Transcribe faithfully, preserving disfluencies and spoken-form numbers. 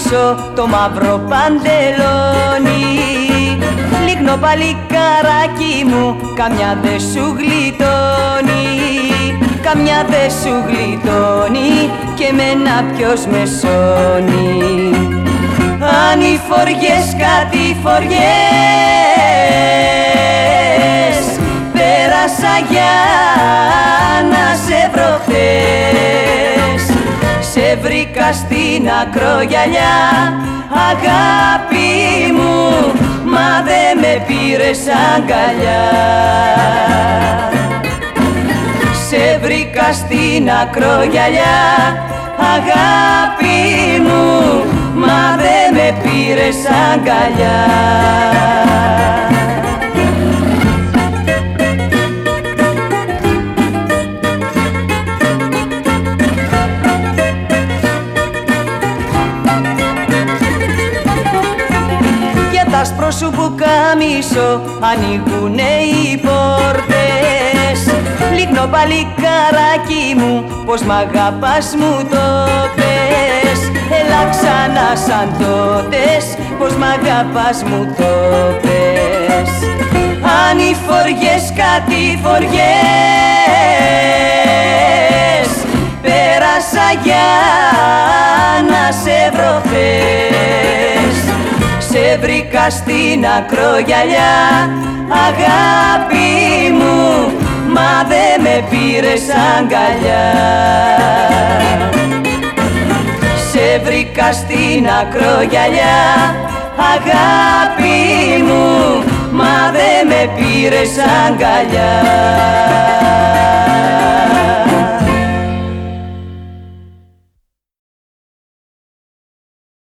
πίσω το μαύρο παντελόνι. Λίγνο παλικάράκι μου, καμιά δε σου γλιτώνει, καμιά δε σου γλιτώνει και μένα ποιος με σώνει. Αν οι φοριές κάτι φοριές πέρασα για να σε βρω χθες, σε βρήκα στην ακρογιαλιά αγάπη μου, μα δε με πήρες αγκαλιά. Σε βρήκα στην ακρογιαλιά αγάπη μου, μα δε με πήρες αγκαλιά. Για τ' άσπρο σου πουκάμισο ανοίγουνε οι πόρτες. Λίγνο παλικάράκι μου, πως μ' αγαπάς μου το πες. Έλα ξανά σαν τότες, πως μ' αγαπάς μου το πες. Αν οι φοριές κάτι φοριές πέρασα για να σε βρω χθες, σε βρήκα στην ακρογιαλιά αγάπη μου, μα δε με πήρες αγκαλιά. Σε βρήκα στην ακρογιαλιά αγάπη μου, μα δε με πήρες αγκαλιά.